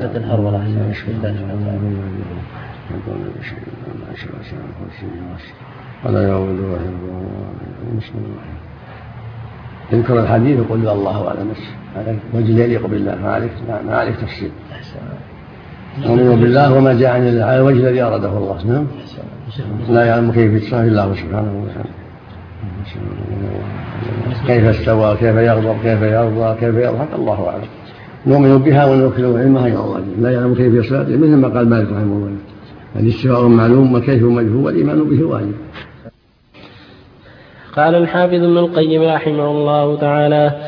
صلاة الهرولة ولا يعود يذكر الحديث وقل الله أعلم هذا وجه يليق بالله ما عليك تفصيل نؤمن بالله وما جاء عن الله على الوجه الذي أراده الله. نعم لا يعلم كيف يتصرف إلا الله سبحانه وتعالى كيف استوى كيف يغضب كيف يرضى كيف يضحك الله أعلم نؤمن بها ونوكل علمها إلى الله لا يعلم كيف يصير مثل ما قال مالك رحمه الله الاستواء معلوم وكيف مجهول والإيمان به واجب. قال الحافظ ابن القيم رحمه الله تعالى